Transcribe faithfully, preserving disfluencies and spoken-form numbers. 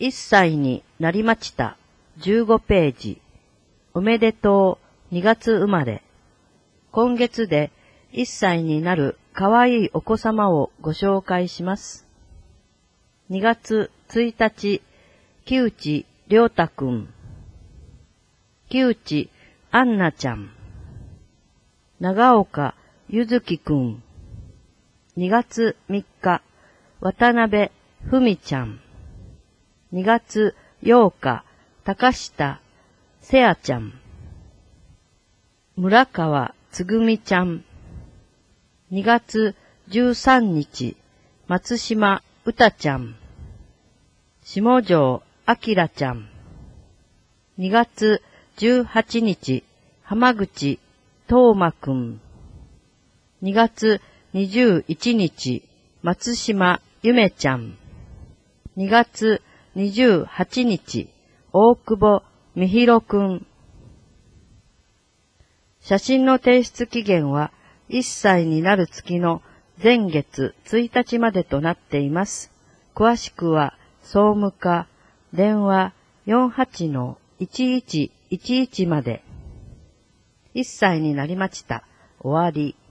いっさいになりまちた。じゅうごページ。おめでとう。にがつ生まれ。今月でいっさいになるかわいいお子様をご紹介します。にがつついたち、木内良太くん。木内アンナちゃん。長岡ゆずきくん。にがつみっか、渡辺ふみちゃん。にがつようか、高下せやちゃん。村川つぐみちゃん。にがつじゅうさんにち、松島うたちゃん。下條あきらちゃん。にがつじゅうはちにち、浜口とうまくん。にがつにじゅういちにち、松島ゆめちゃん。にがつにじゅうはちにち、大久保みひろくん。写真の提出期限はいっさいになる月の前月ついたちまでとなっています。詳しくは総務課電話 よんはちのいちいちいちいち まで。いっさいになりました。終わり。